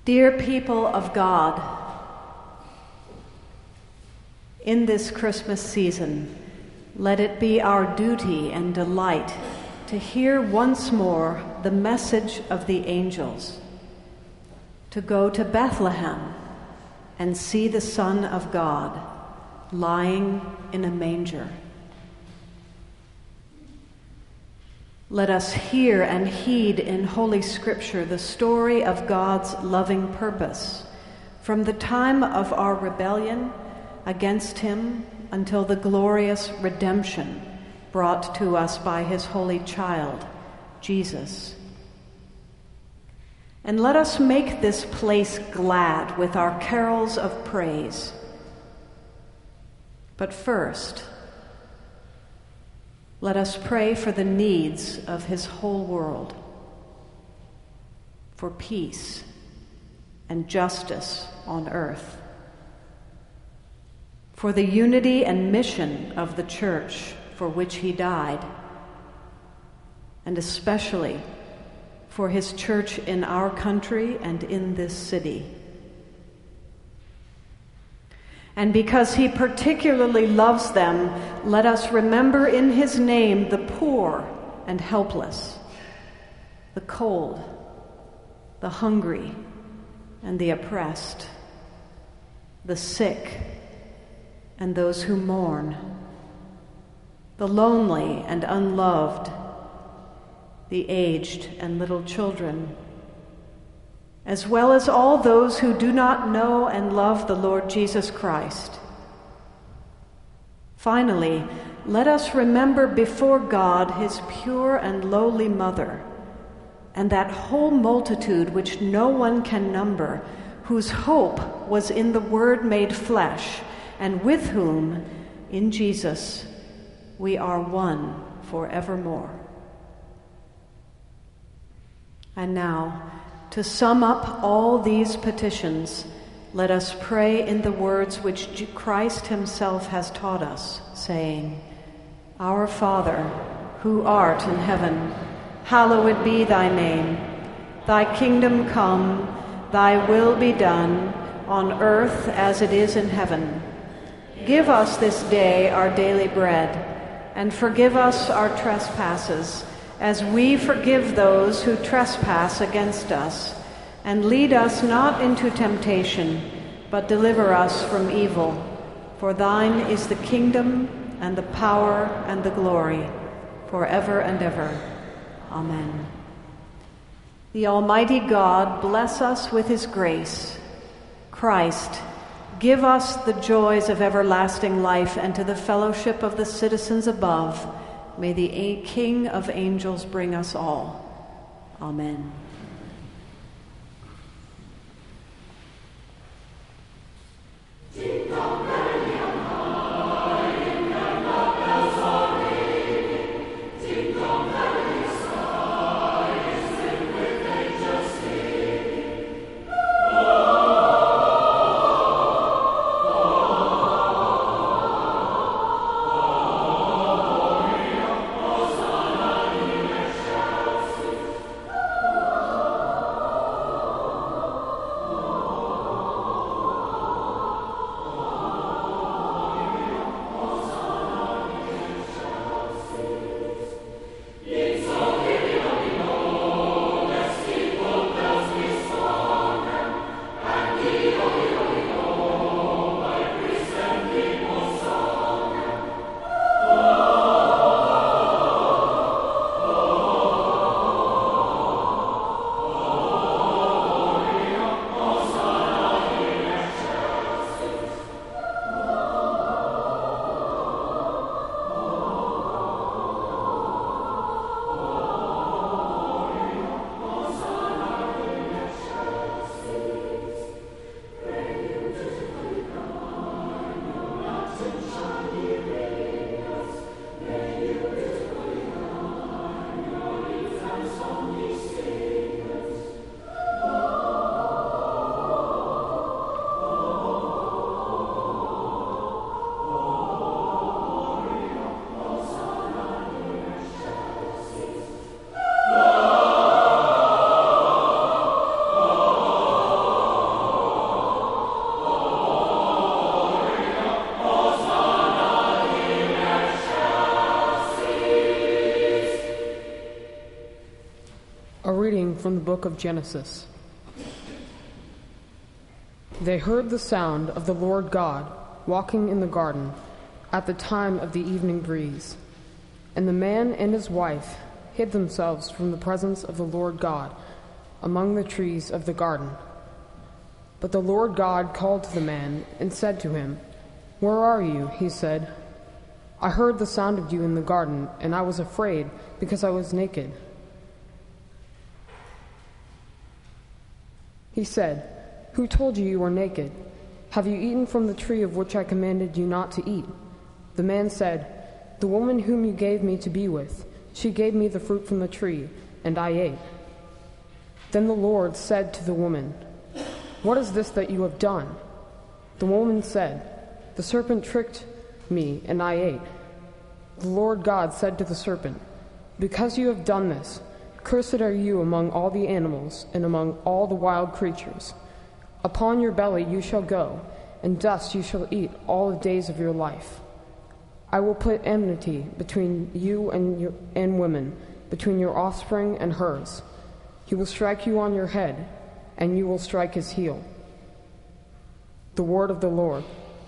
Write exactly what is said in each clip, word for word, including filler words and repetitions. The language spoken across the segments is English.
Dear people of God, in this Christmas season, let it be our duty and delight to hear once more the message of the angels, to go to Bethlehem and see the Son of God lying in a manger. Let us hear and heed in Holy Scripture the story of God's loving purpose from the time of our rebellion against him until the glorious redemption brought to us by his holy child, Jesus. And let us make this place glad with our carols of praise. But first, let us pray for the needs of his whole world, for peace and justice on earth, for the unity and mission of the church for which he died, and especially for his church in our country and in this city. And because he particularly loves them, let us remember in his name the poor and helpless, the cold, the hungry, and the oppressed, the sick, and those who mourn, the lonely and unloved, the aged and little children, as well as all those who do not know and love the Lord Jesus Christ. Finally, let us remember before God his pure and lowly mother, and that whole multitude which no one can number, whose hope was in the Word made flesh, and with whom, in Jesus, we are one forevermore. And now, to sum up all these petitions, let us pray in the words which Christ himself has taught us, saying, Our Father, who art in heaven, hallowed be thy name. Thy kingdom come, thy will be done, on earth as it is in heaven. Give us this day our daily bread, and forgive us our trespasses, as we forgive those who trespass against us. And lead us not into temptation, but deliver us from evil. For thine is the kingdom, and the power, and the glory, forever and ever. Amen. The Almighty God bless us with his grace. Christ, give us the joys of everlasting life, and to the fellowship of the citizens above, may the King of angels bring us all. Amen. book of Genesis. They heard the sound of the Lord God walking in the garden at the time of the evening breeze. And the man and his wife hid themselves from the presence of the Lord God among the trees of the garden. But the Lord God called to the man and said to him, "Where are you?" He said, "I heard the sound of you in the garden, and I was afraid because I was naked." He said, "Who told you you were naked? Have you eaten from the tree of which I commanded you not to eat?" The man said, "The woman whom you gave me to be with, she gave me the fruit from the tree, and I ate." Then the Lord said to the woman, "What is this that you have done?" The woman said, "The serpent tricked me, and I ate." The Lord God said to the serpent, "Because you have done this, cursed are you among all the animals and among all the wild creatures. Upon your belly you shall go, and dust you shall eat all the days of your life. I will put enmity between you and, your, and women, between your offspring and hers. He will strike you on your head, and you will strike his heel." The word of the Lord.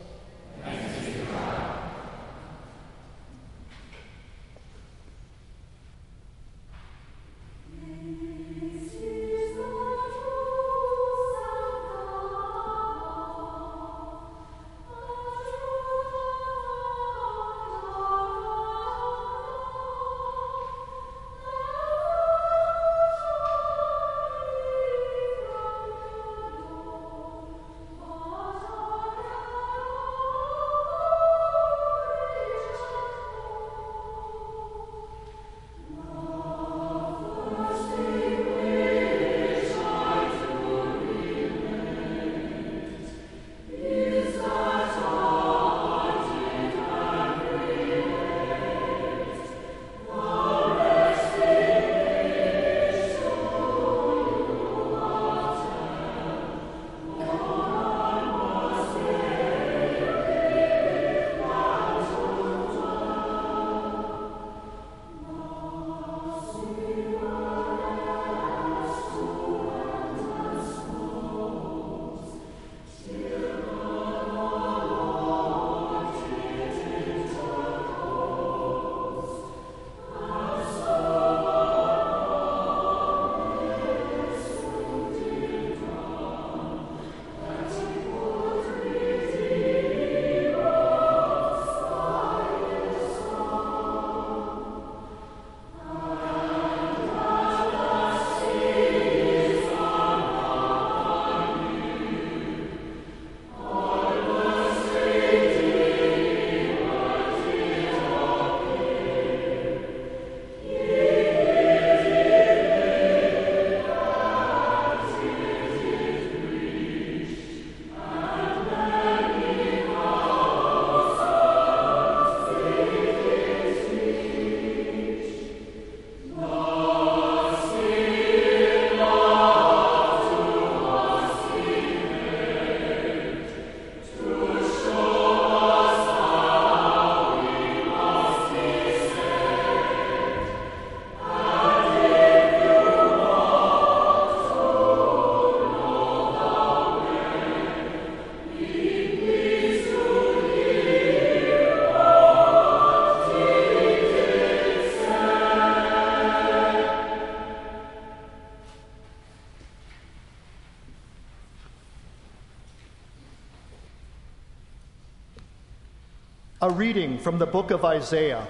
A reading from the book of Isaiah.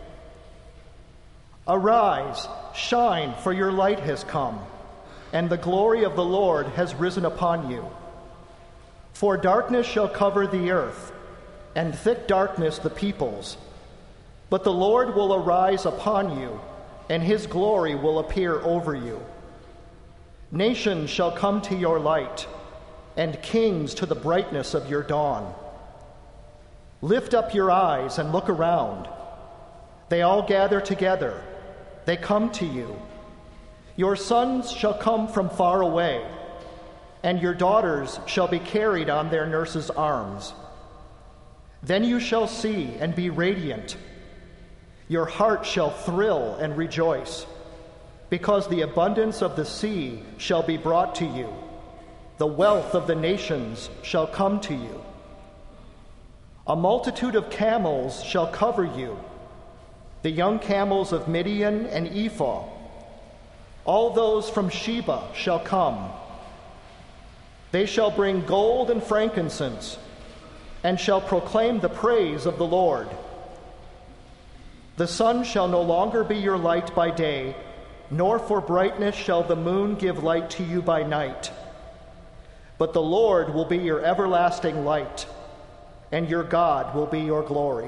Arise, shine, for your light has come, and the glory of the Lord has risen upon you. For darkness shall cover the earth, and thick darkness the peoples. But the Lord will arise upon you, and his glory will appear over you. Nations shall come to your light, and kings to the brightness of your dawn. Lift up your eyes and look around. They all gather together. They come to you. Your sons shall come from far away, and your daughters shall be carried on their nurses' arms. Then you shall see and be radiant. Your heart shall thrill and rejoice. because the abundance of the sea shall be brought to you. The wealth of the nations shall come to you. A multitude of camels shall cover you, the young camels of Midian and Ephah. All those from Sheba shall come. They shall bring gold and frankincense, and shall proclaim the praise of the Lord. The sun shall no longer be your light by day, nor for brightness shall the moon give light to you by night. But the Lord will be your everlasting light, and your God will be your glory.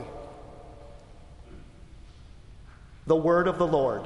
The word of the Lord.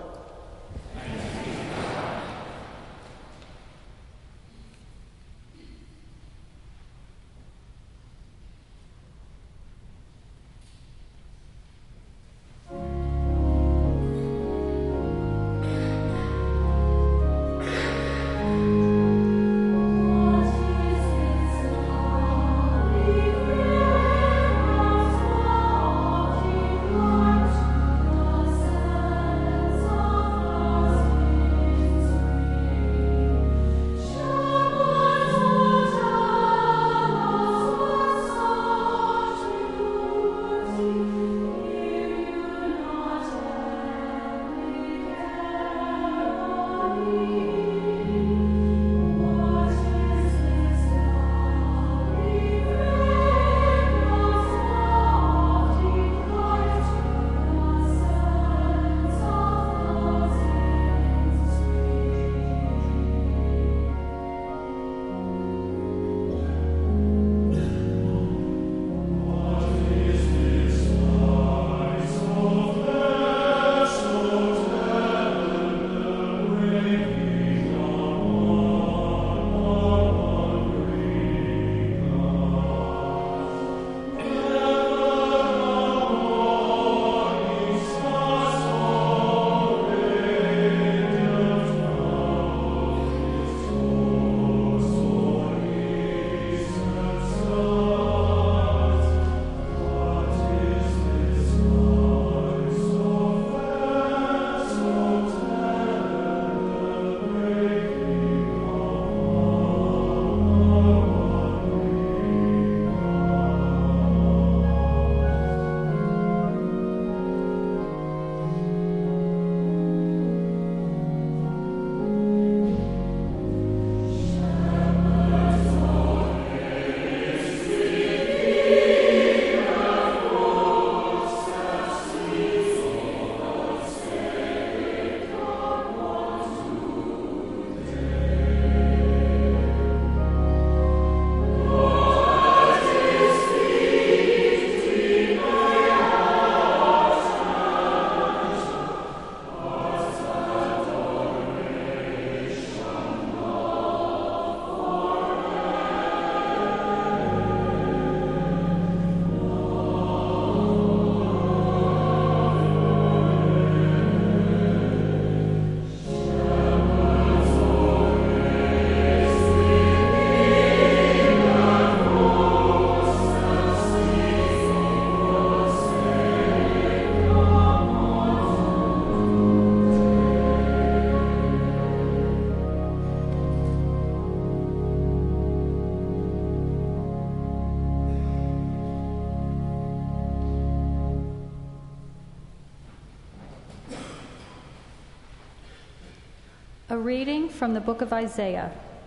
A reading from the book of Isaiah.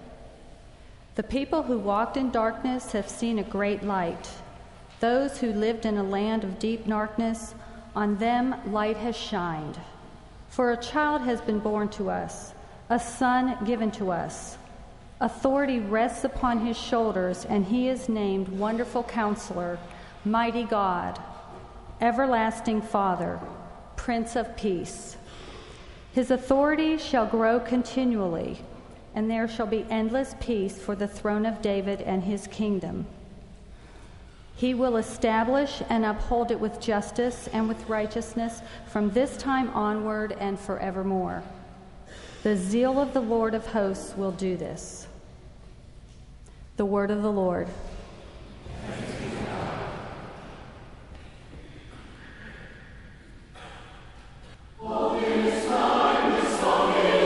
The people who walked in darkness have seen a great light. Those who lived in a land of deep darkness, on them light has shined. For a child has been born to us, a son given to us. Authority rests upon his shoulders, and he is named Wonderful Counselor, Mighty God, Everlasting Father, Prince of Peace. His authority shall grow continually, and there shall be endless peace for the throne of David and his kingdom. He will establish and uphold it with justice and with righteousness from this time onward and forevermore. The zeal of the Lord of hosts will do this. The word of the Lord. All this time the song is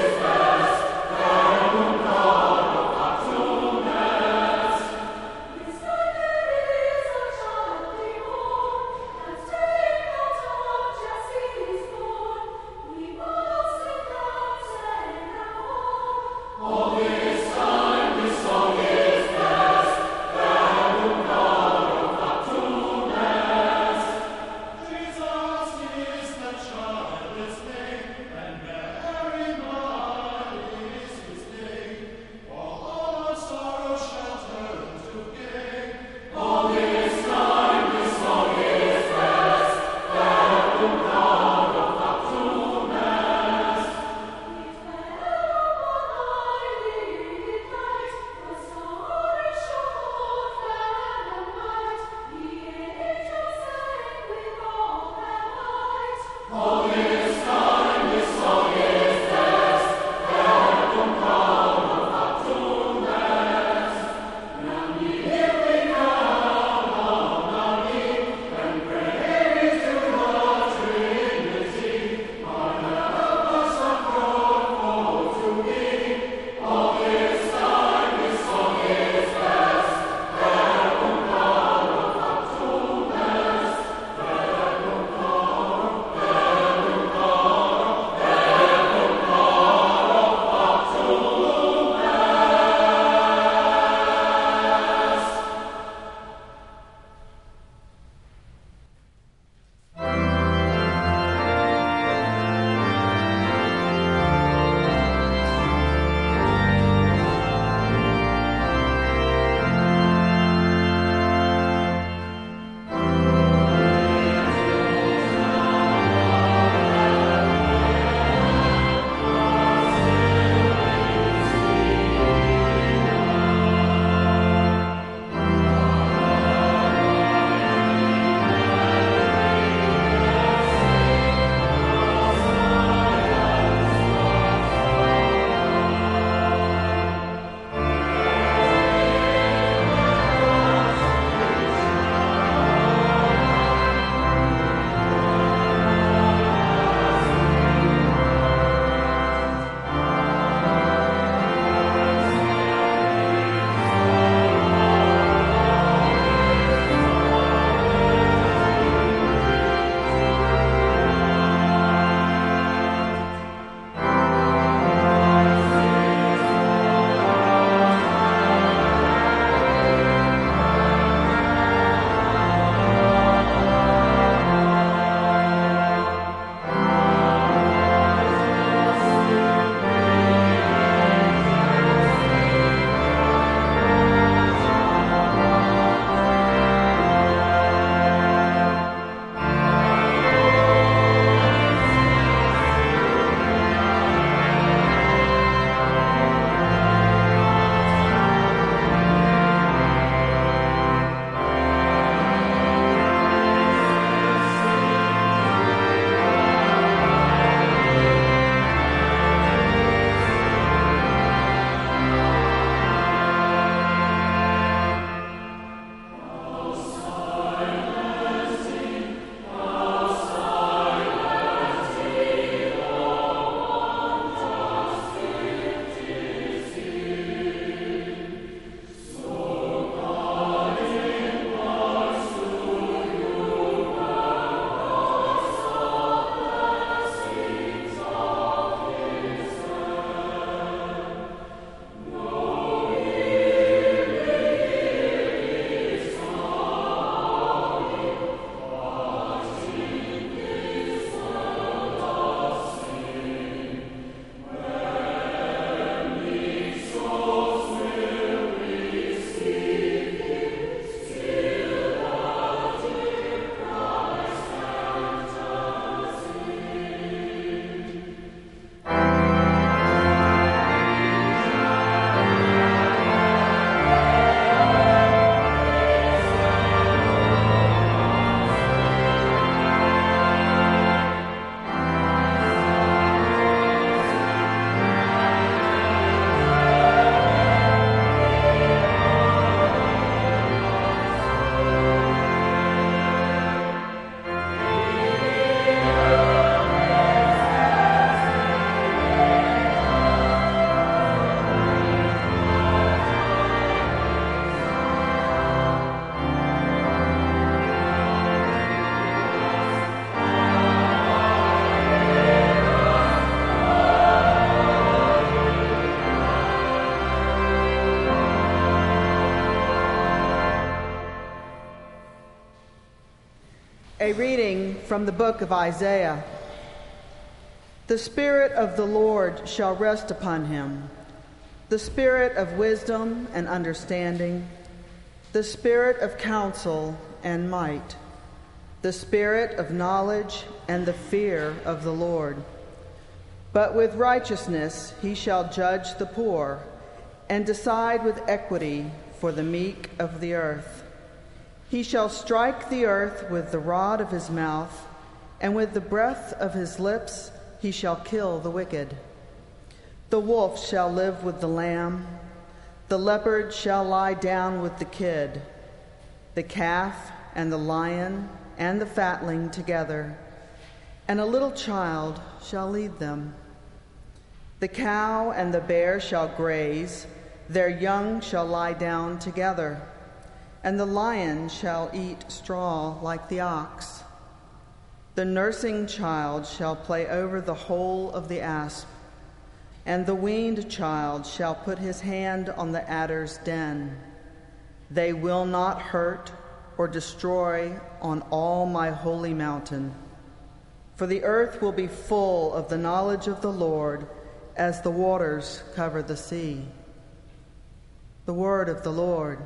A reading from the book of Isaiah. The Spirit of the Lord shall rest upon him, the Spirit of wisdom and understanding, the Spirit of counsel and might, the Spirit of knowledge and the fear of the Lord. But with righteousness he shall judge the poor and decide with equity for the meek of the earth. He shall strike the earth with the rod of his mouth, and with the breath of his lips he shall kill the wicked. The wolf shall live with the lamb, the leopard shall lie down with the kid, the calf and the lion and the fatling together, and a little child shall lead them. The cow and the bear shall graze, their young shall lie down together, and the lion shall eat straw like the ox. The nursing child shall play over the hole of the asp, and the weaned child shall put his hand on the adder's den. They will not hurt or destroy on all my holy mountain, for the earth will be full of the knowledge of the Lord as the waters cover the sea. The word of the Lord.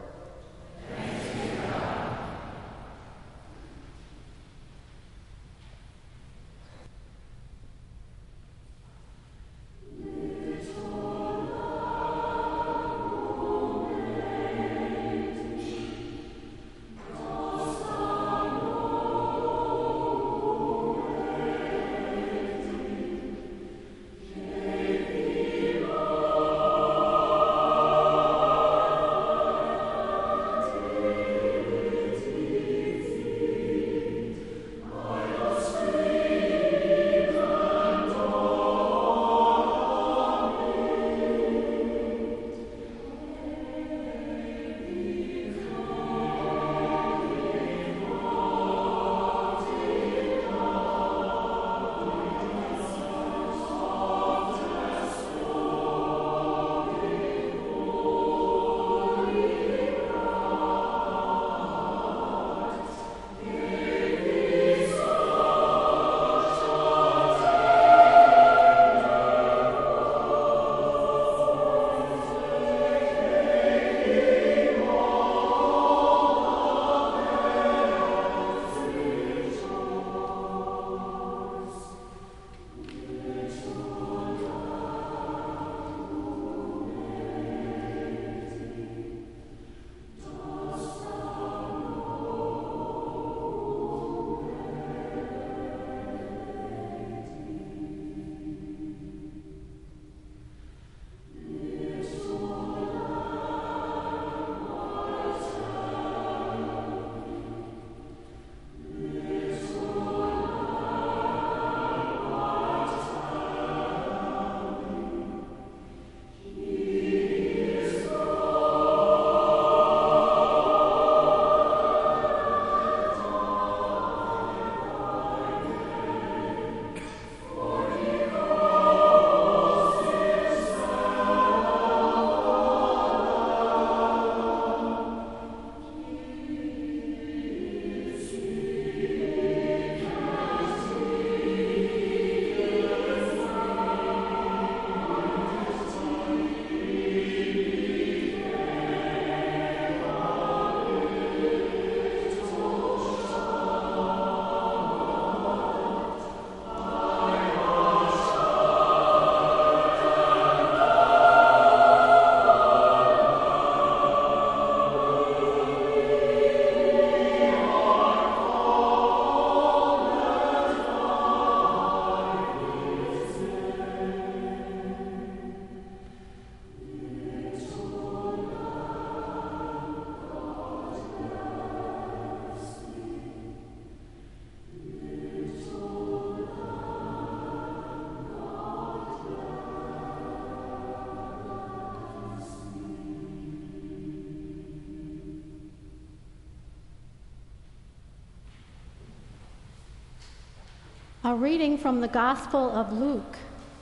A reading from the Gospel of Luke.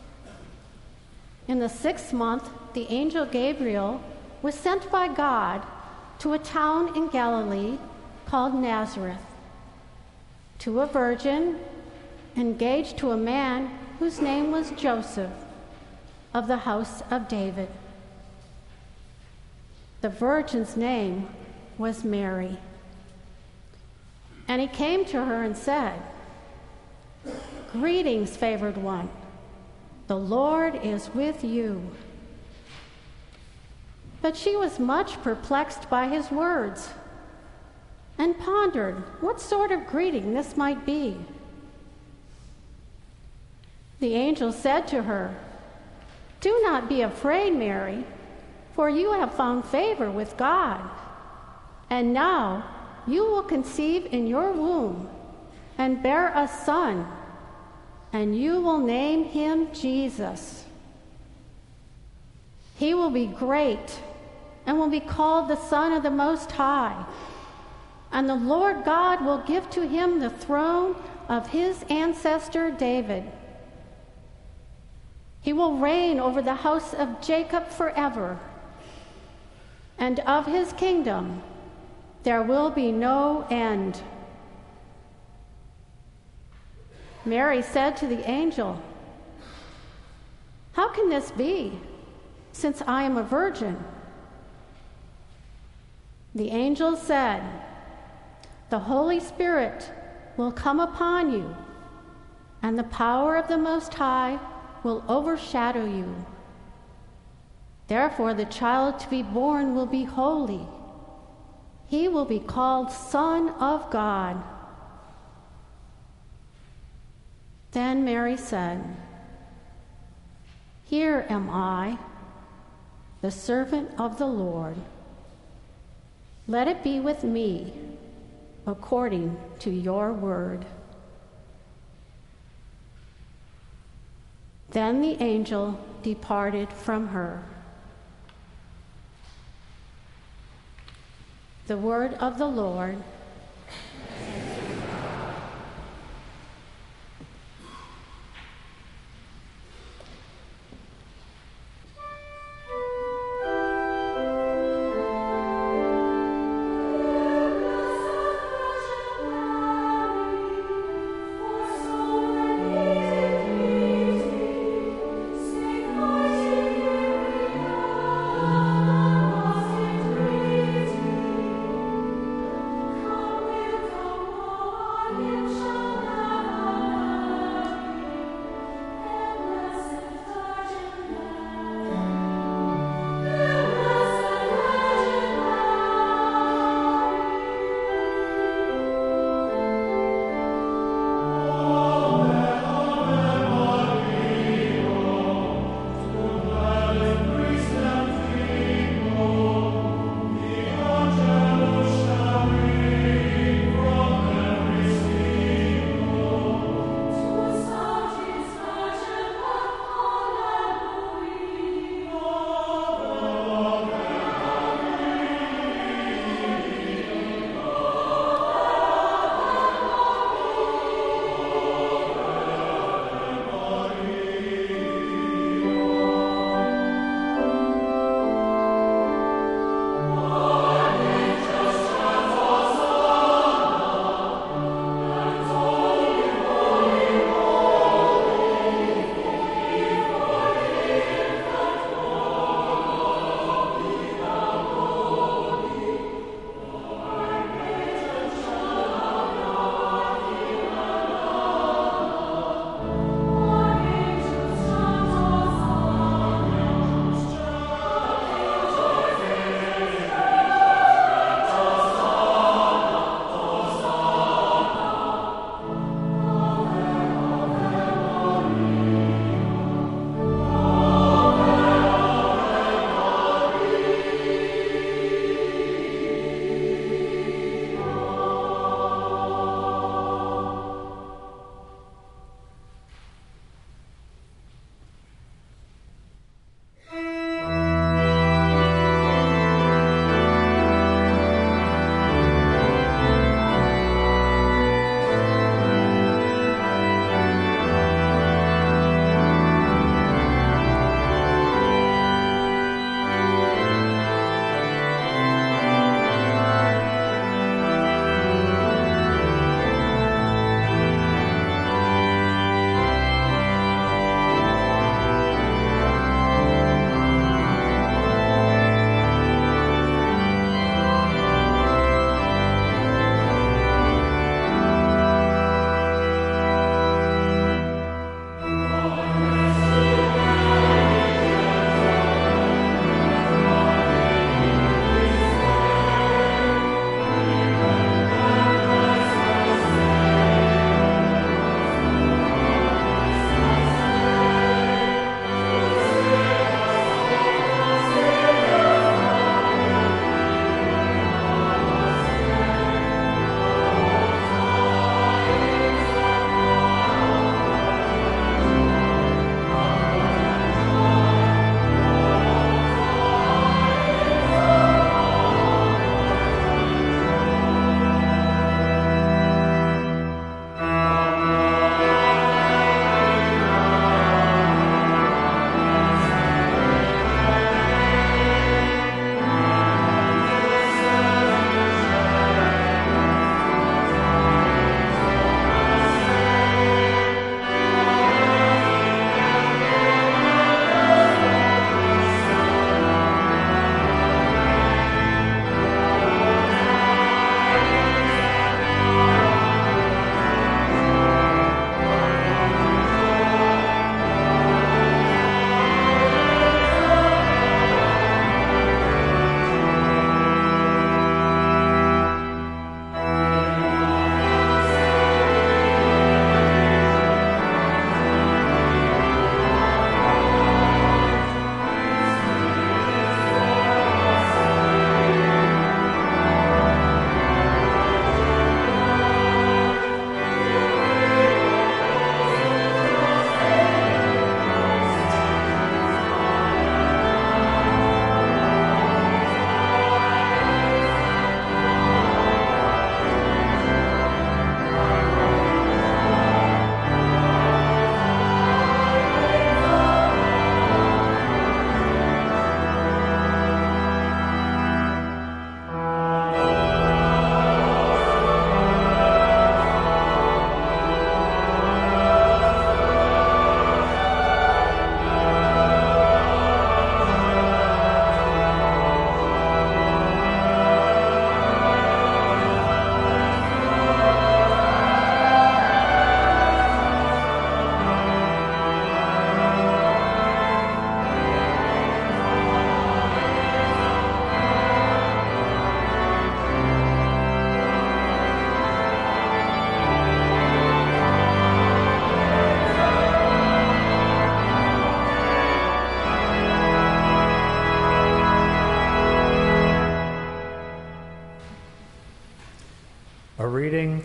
In the sixth month, the angel Gabriel was sent by God to a town in Galilee called Nazareth, to a virgin engaged to a man whose name was Joseph, of the house of David. The virgin's name was Mary. And he came to her and said, "Greetings, favored one. The Lord is with you." But she was much perplexed by his words and pondered what sort of greeting this might be. The angel said to her, "Do not be afraid, Mary, for you have found favor with God. And now you will conceive in your womb and bear a son, and you will name him Jesus. He will be great and will be called the Son of the Most High. And the Lord God will give to him the throne of his ancestor David. He will reign over the house of Jacob forever, and of his kingdom there will be no end." Mary said to the angel, "How can this be, since I am a virgin?" The angel said, "The Holy Spirit will come upon you, and the power of the Most High will overshadow you. Therefore the child to be born will be holy. He will be called Son of God." Then Mary said, "Here am I, the servant of the Lord. Let it be with me according to your word." Then the angel departed from her. The word of the Lord. Come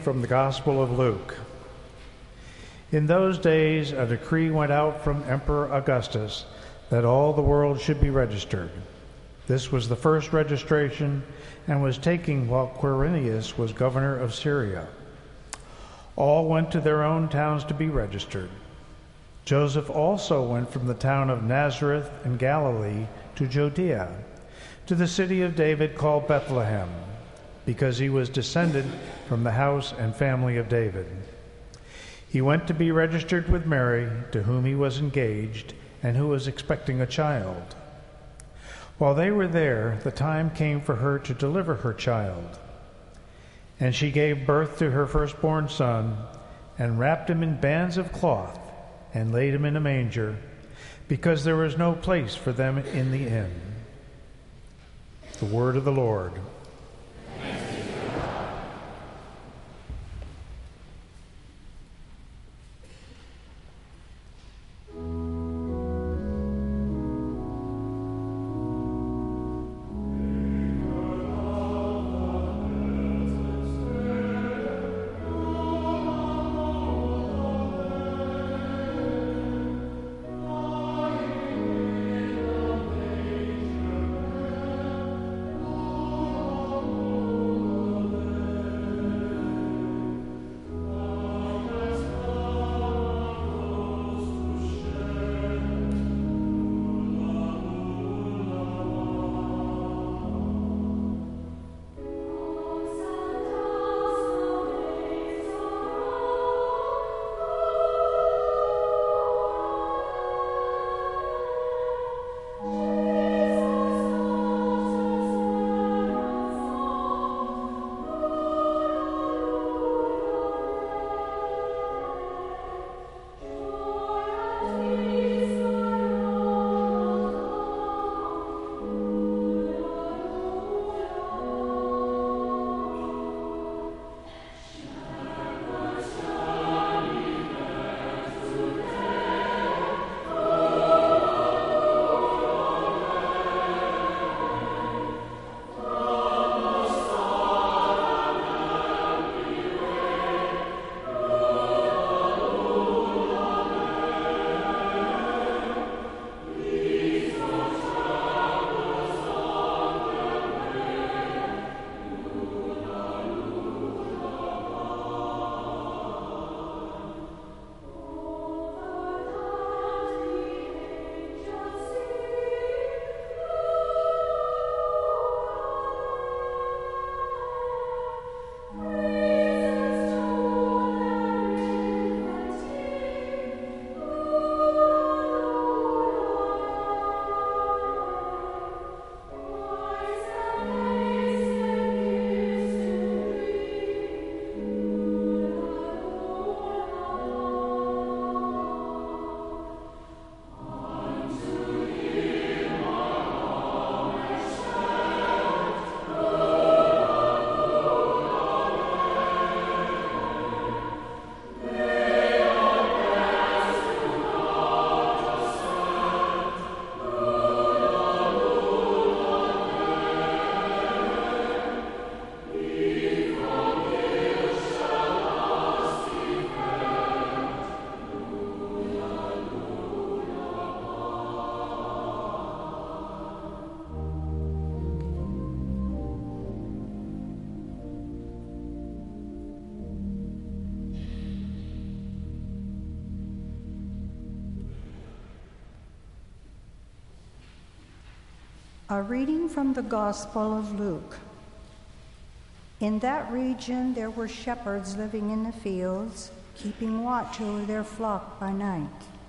from the Gospel of Luke. In those days, a decree went out from Emperor Augustus that all the world should be registered. This was the first registration and was taken while Quirinius was governor of Syria. All went to their own towns to be registered. Joseph also went from the town of Nazareth in Galilee to Judea, to the city of David called Bethlehem, because he was descended from the house and family of David. He went to be registered with Mary, to whom he was engaged, and who was expecting a child. While they were there, the time came for her to deliver her child. And she gave birth to her firstborn son, and wrapped him in bands of cloth, and laid him in a manger, because there was no place for them in the inn. The word of the Lord. A reading from the Gospel of Luke. In that region there were shepherds living in the fields, keeping watch over their flock by night.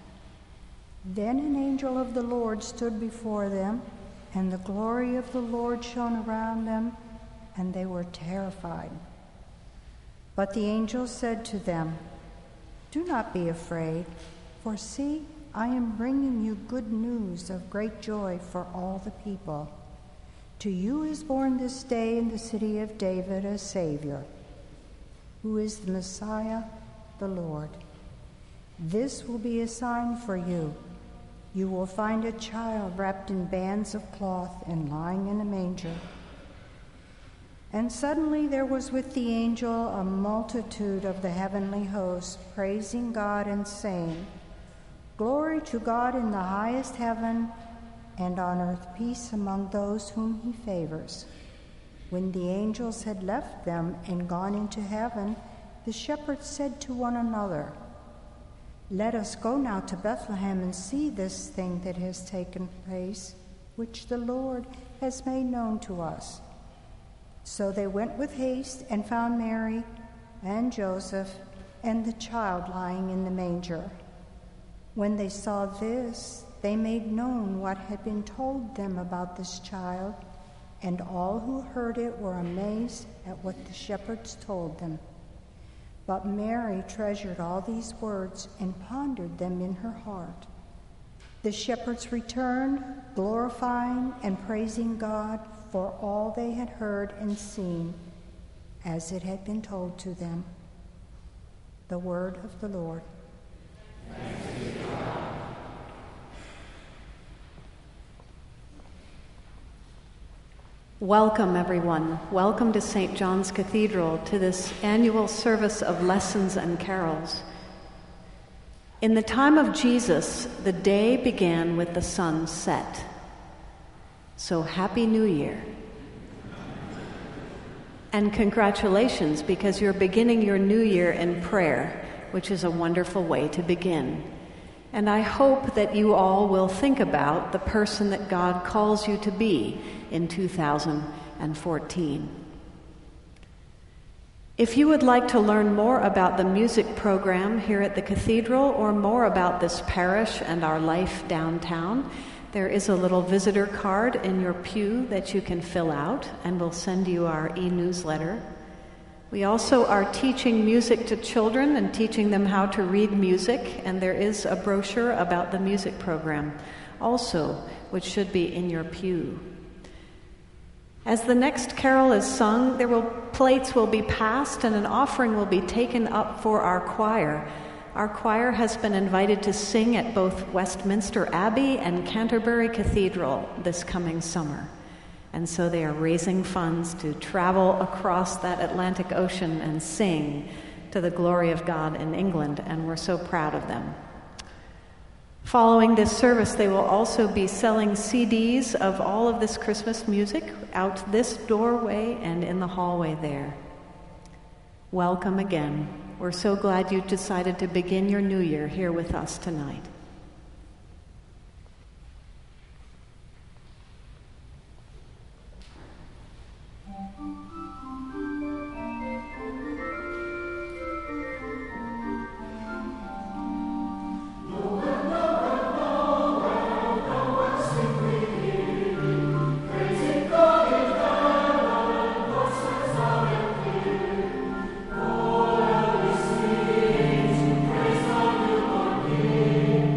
Then an angel of the Lord stood before them, and the glory of the Lord shone around them, and they were terrified. But the angel said to them, "Do not be afraid, for see, I am bringing you good news of great joy for all the people. To you is born this day in the city of David a Savior, who is the Messiah, the Lord. This will be a sign for you. You will find a child wrapped in bands of cloth and lying in a manger." And suddenly there was with the angel a multitude of the heavenly host, praising God and saying, "Glory to God in the highest heaven, and on earth peace among those whom he favors." When the angels had left them and gone into heaven, the shepherds said to one another, "Let us go now to Bethlehem and see this thing that has taken place, which the Lord has made known to us." So they went with haste and found Mary and Joseph and the child lying in the manger. When they saw this, they made known what had been told them about this child, and all who heard it were amazed at what the shepherds told them. But Mary treasured all these words and pondered them in her heart. The shepherds returned, glorifying and praising God for all they had heard and seen, as it had been told to them. The word of the Lord. Thanks be to God. Welcome, everyone. Welcome to Saint John's Cathedral, to this annual service of lessons and carols. In the time of Jesus, the day began with the sun set. So Happy New Year. And congratulations, because you're beginning your new year in prayer, which is a wonderful way to begin. And I hope that you all will think about the person that God calls you to be in two thousand fourteen. If you would like to learn more about the music program here at the cathedral, or more about this parish and our life downtown, there is a little visitor card in your pew that you can fill out, and we'll send you our e-newsletter. We also are teaching music to children and teaching them how to read music, and there is a brochure about the music program also, which should be in your pew. As the next carol is sung, there will plates will be passed and an offering will be taken up for our choir. Our choir has been invited to sing at both Westminster Abbey and Canterbury Cathedral this coming summer. And so they are raising funds to travel across that Atlantic Ocean and sing to the glory of God in England, and we're so proud of them. Following this service, they will also be selling C Ds of all of this Christmas music out this doorway and in the hallway there. Welcome again. We're so glad you decided to begin your new year here with us tonight. Praise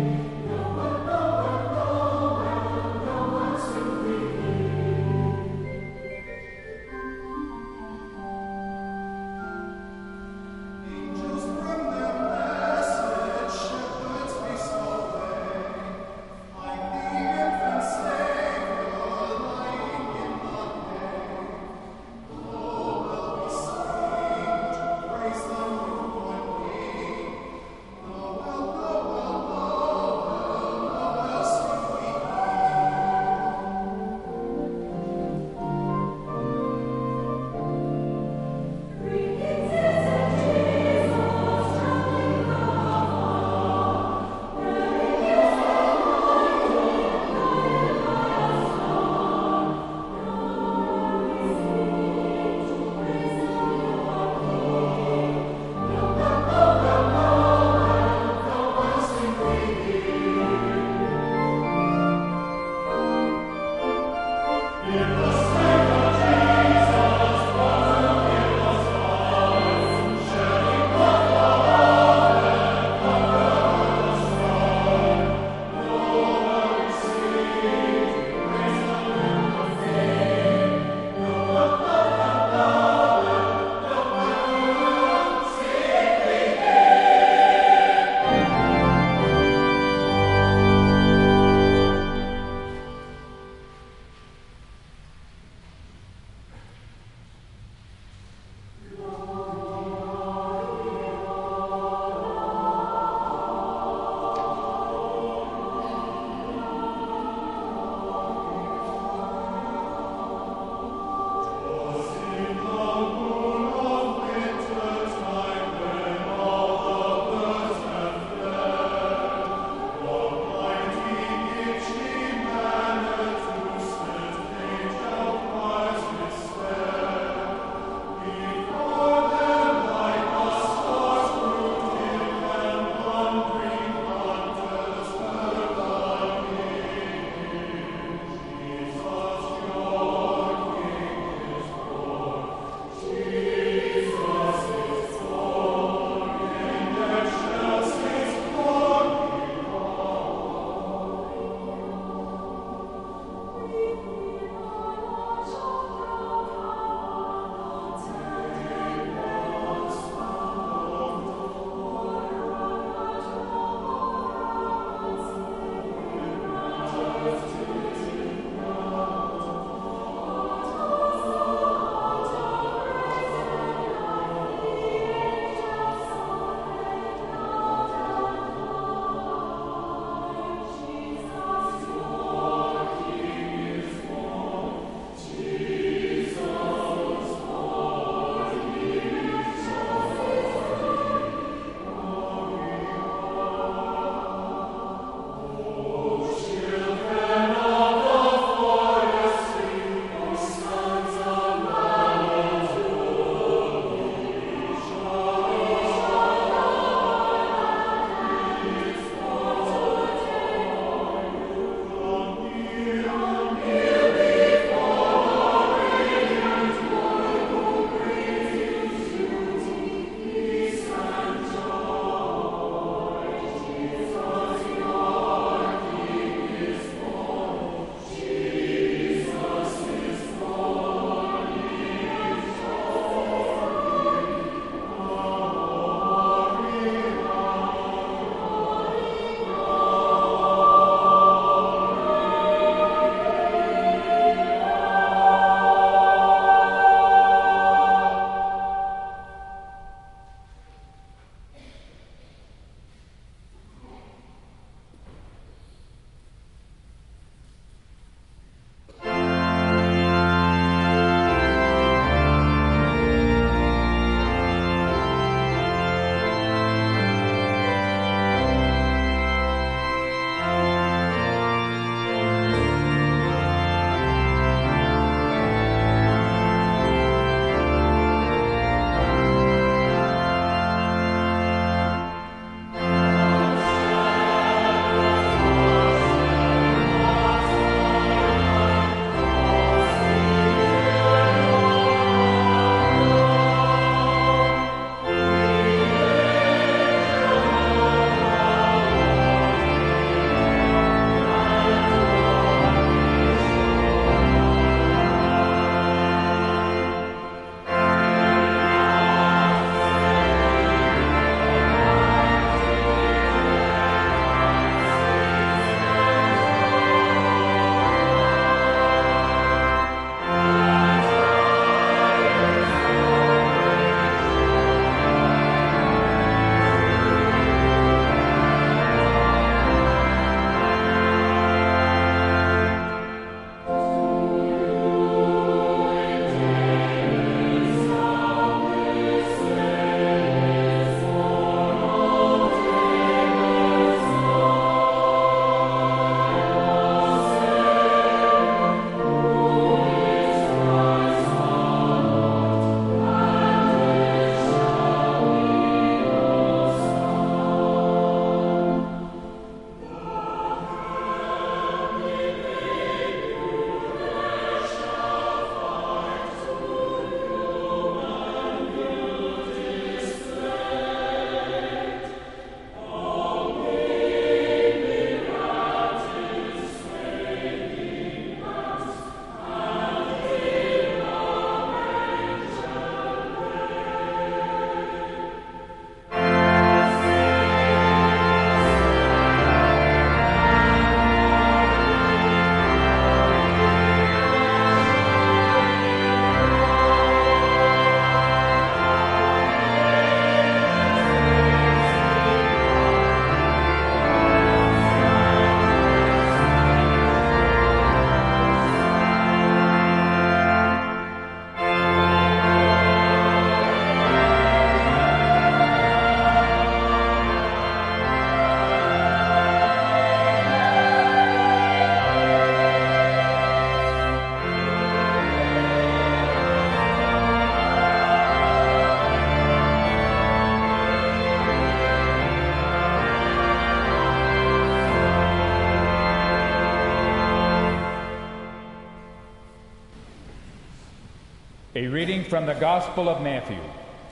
A reading from the Gospel of Matthew.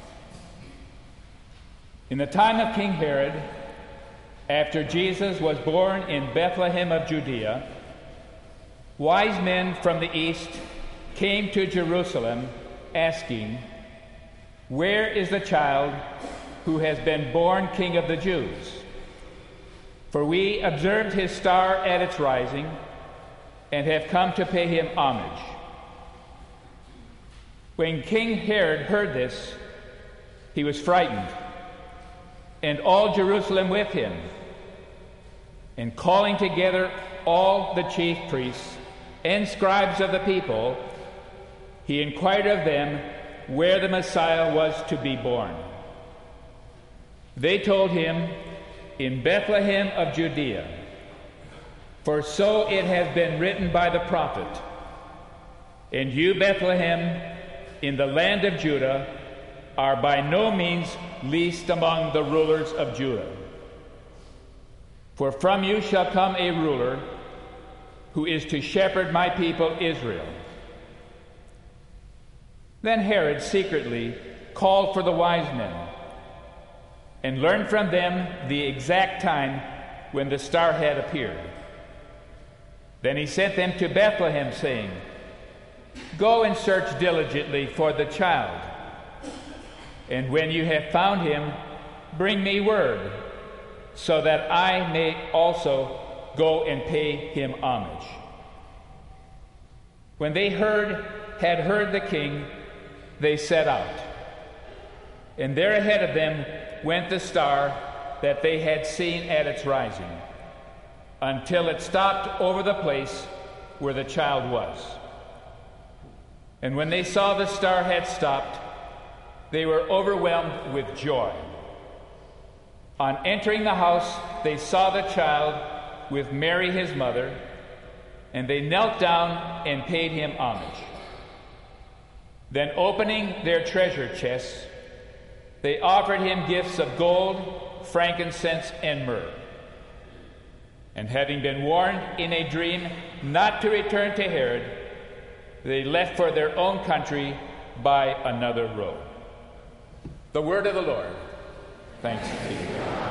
In the time of King Herod, after Jesus was born in Bethlehem of Judea, wise men from the east came to Jerusalem, asking, "Where is the child who has been born King of the Jews? For we observed his star at its rising and have come to pay him homage." When King Herod heard this, he was frightened, and all Jerusalem with him. And calling together all the chief priests and scribes of the people, he inquired of them where the Messiah was to be born. They told him, "In Bethlehem of Judea, for so it has been written by the prophet, 'And you, Bethlehem, in the land of Judah, are by no means least among the rulers of Judah. For from you shall come a ruler who is to shepherd my people Israel.'" Then Herod secretly called for the wise men and learned from them the exact time when the star had appeared. Then he sent them to Bethlehem, saying, "Go and search diligently for the child, and when you have found him, bring me word, so that I may also go and pay him homage." When they heard, had heard the king, they set out. And there ahead of them went the star that they had seen at its rising, until it stopped over the place where the child was. And when they saw the star had stopped, they were overwhelmed with joy. On entering the house, they saw the child with Mary his mother, and they knelt down and paid him homage. Then, opening their treasure chests, they offered him gifts of gold, frankincense, and myrrh. And having been warned in a dream not to return to Herod, they left for their own country by another road. The word of the Lord. Thanks be to God.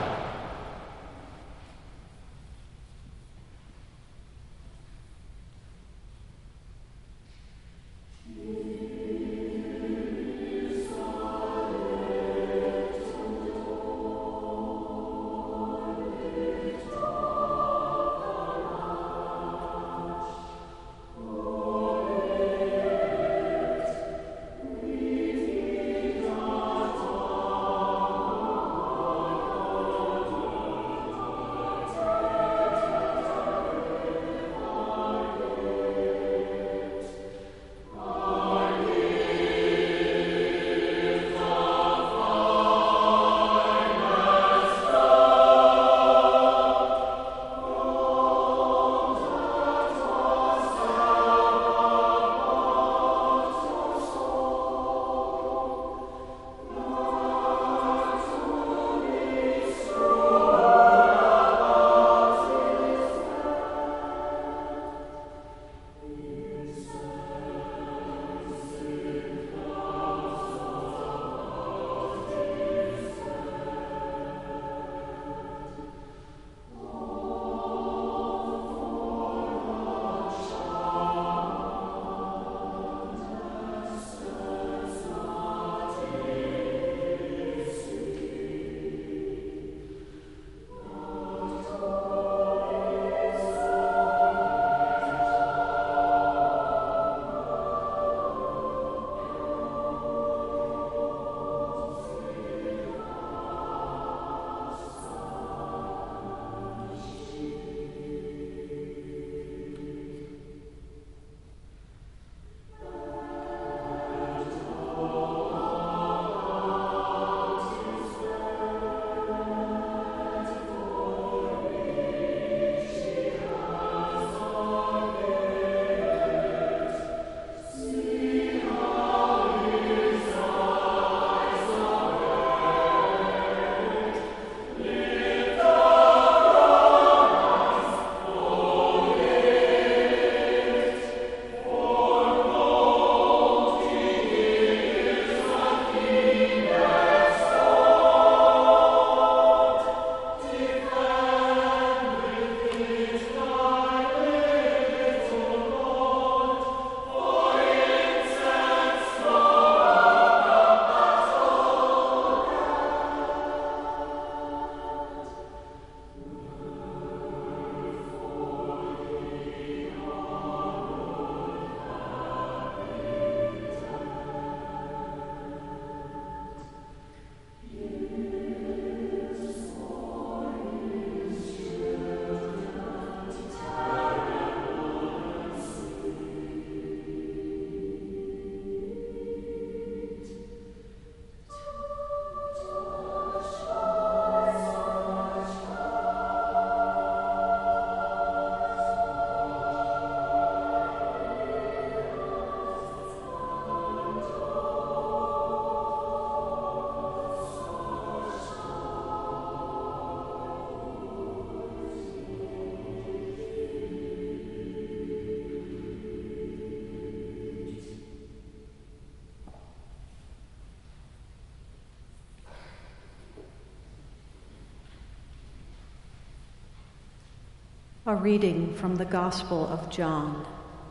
A reading from the Gospel of John.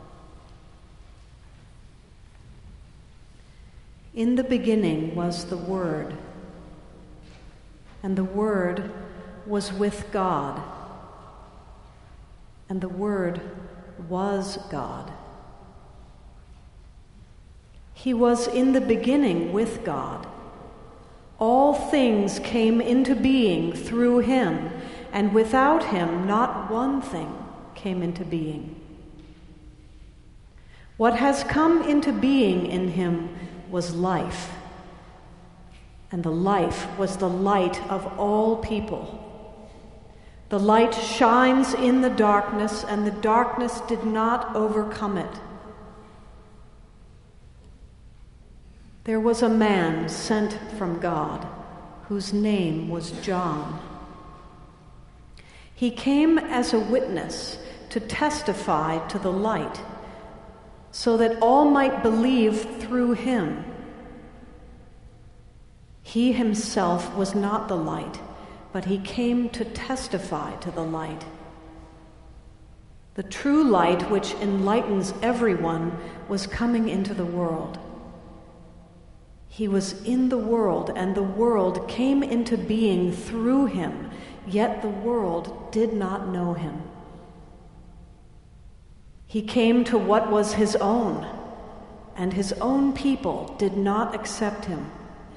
In the beginning was the Word, and the Word was with God, and the Word was God. He was in the beginning with God. All things came into being through him, and without him not one thing came into being. What has come into being in him was life, and the life was the light of all people. The light shines in the darkness, and the darkness did not overcome it. There was a man sent from God, whose name was John. He came as a witness to testify to the light, so that all might believe through him. He himself was not the light, but he came to testify to the light. The true light, which enlightens everyone, was coming into the world. He was in the world, and the world came into being through him, yet the world did not know him. He came to what was his own, and his own people did not accept him.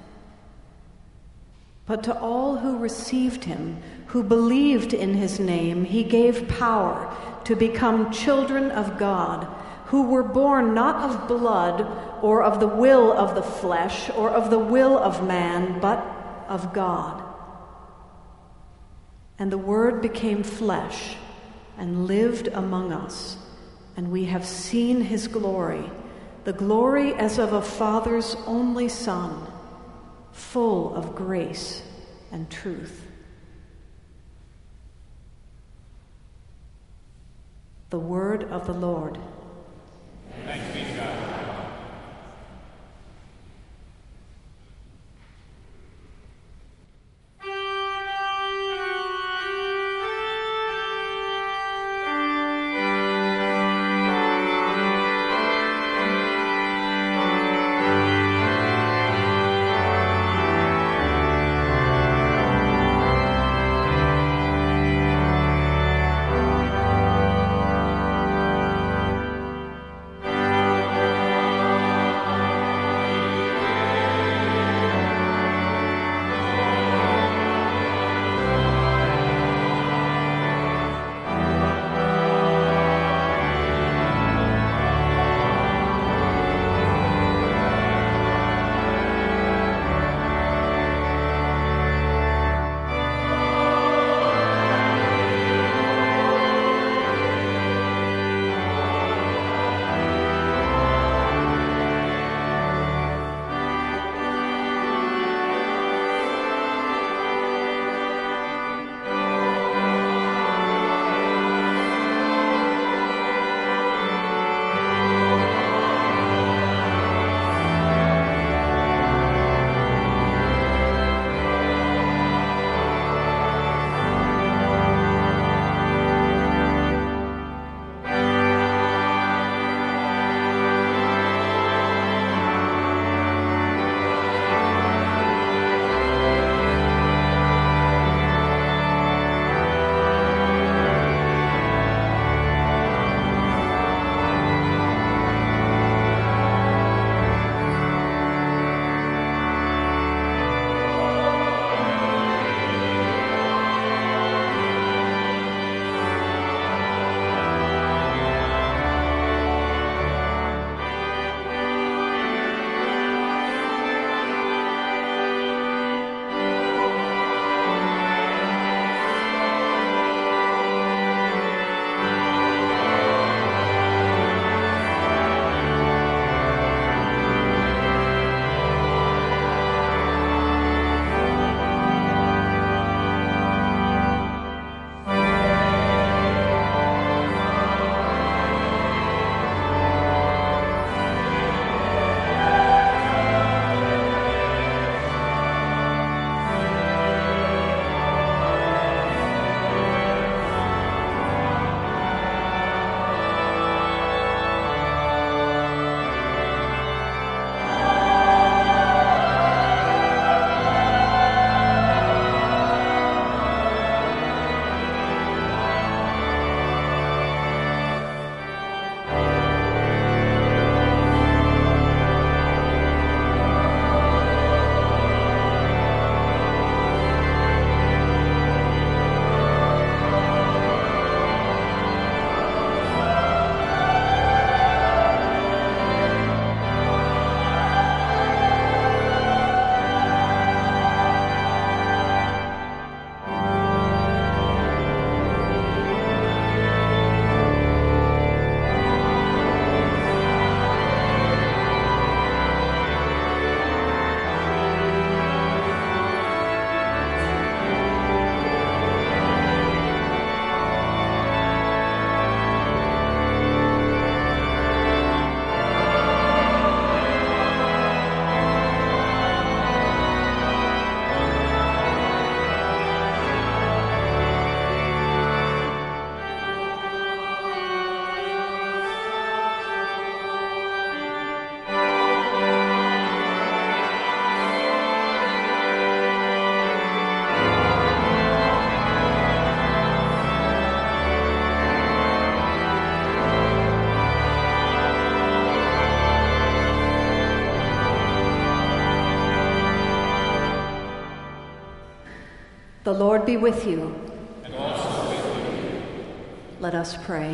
But to all who received him, who believed in his name, he gave power to become children of God, who were born not of blood, or of the will of the flesh, or of the will of man, but of God. And the Word became flesh and lived among us, and we have seen his glory, the glory as of a Father's only Son, full of grace and truth. The word of the Lord. Thanks be to God. Thank The Lord be with you. And also with you. Let us pray.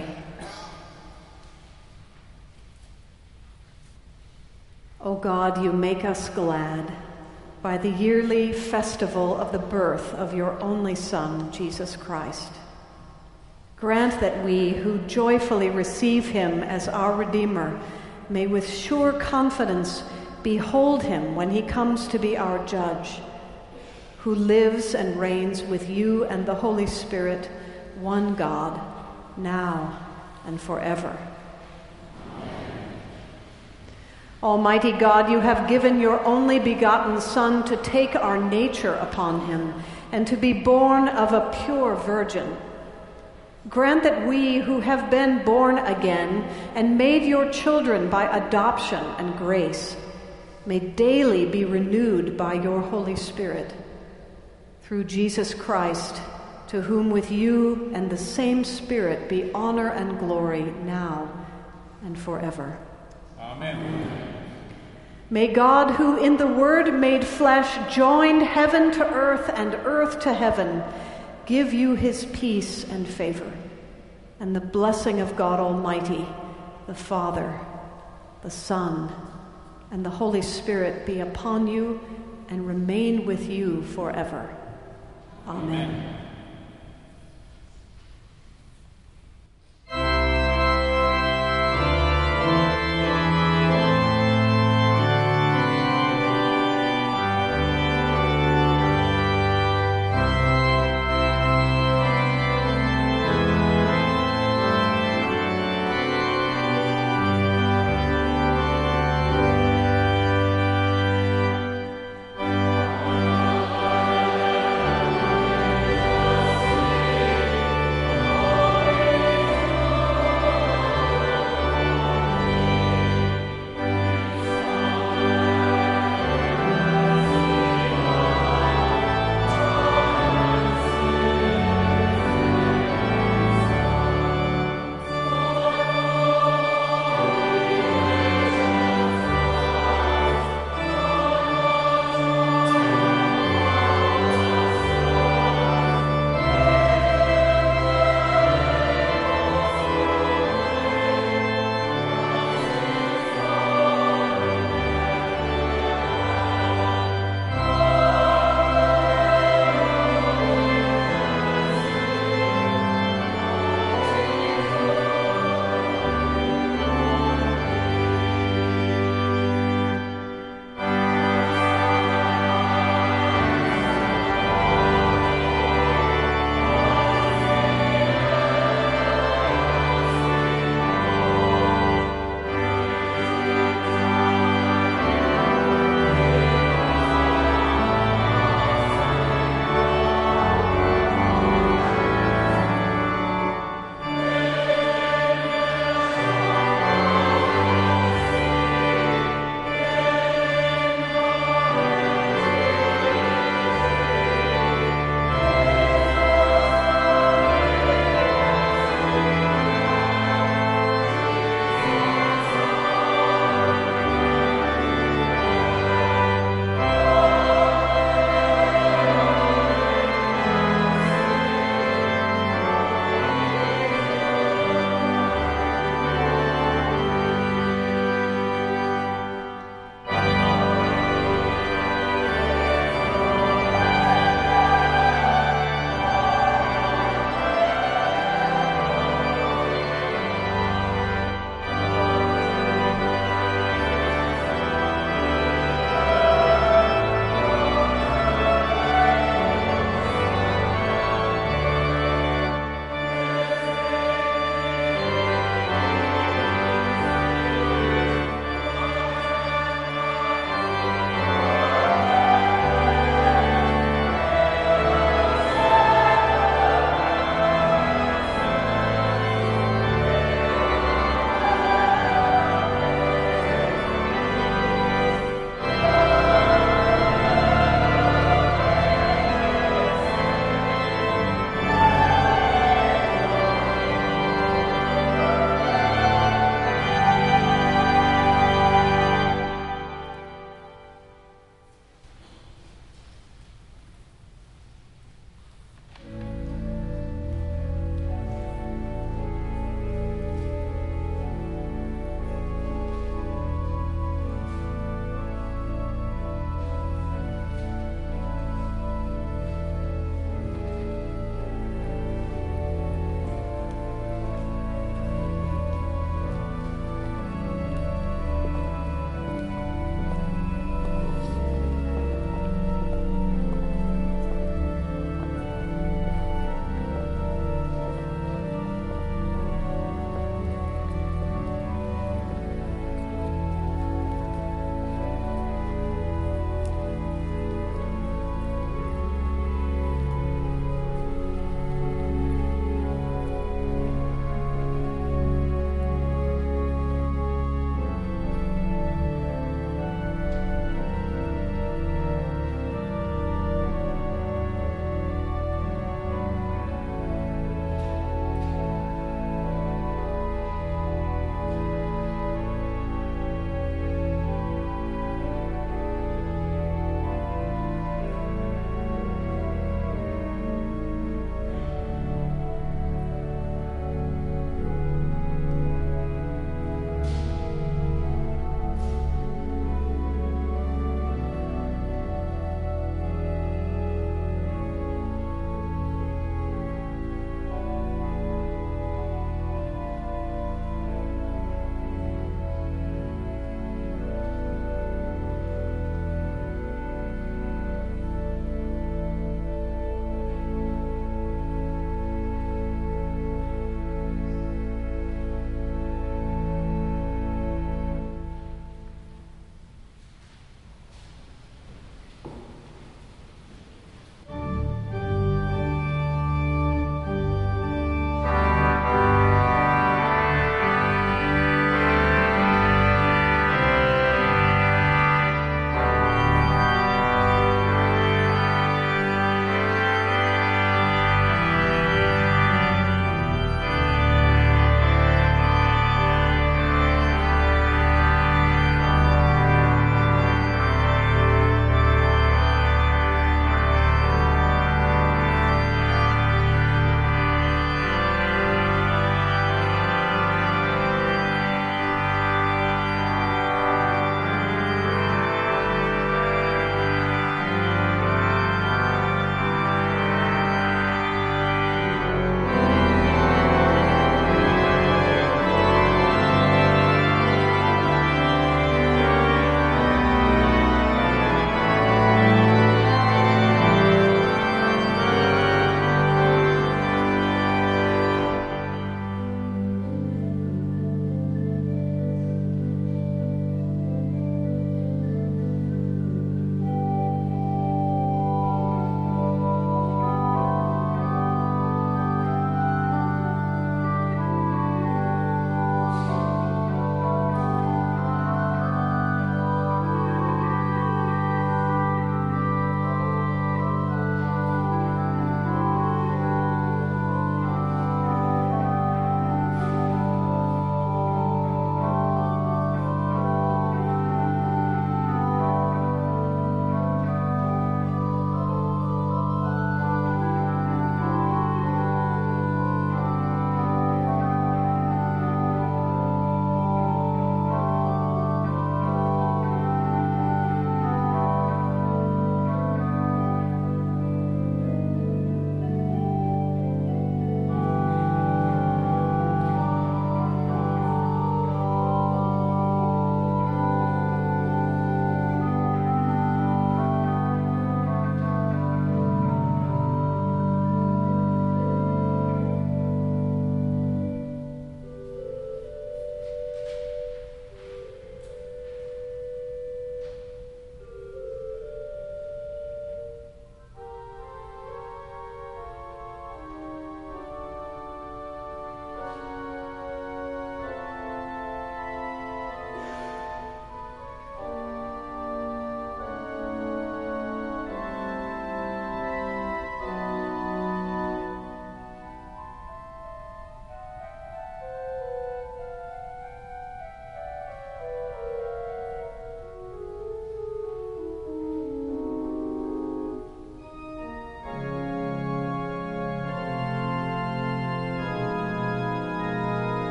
O God, you make us glad by the yearly festival of the birth of your only Son, Jesus Christ. Grant that we, who joyfully receive him as our Redeemer, may with sure confidence behold him when he comes to be our judge, who lives and reigns with you and the Holy Spirit, one God, now and forever. Almighty God, you have given your only begotten Son to take our nature upon him and to be born of a pure virgin. Grant that we who have been born again and made your children by adoption and grace may daily be renewed by your Holy Spirit. Through Jesus Christ, to whom with you and the same Spirit be honor and glory now and forever. Amen. May God, who in the Word made flesh joined heaven to earth and earth to heaven, give you his peace and favor, and the blessing of God Almighty, the Father, the Son, and the Holy Spirit be upon you and remain with you forever. Amen. Amen.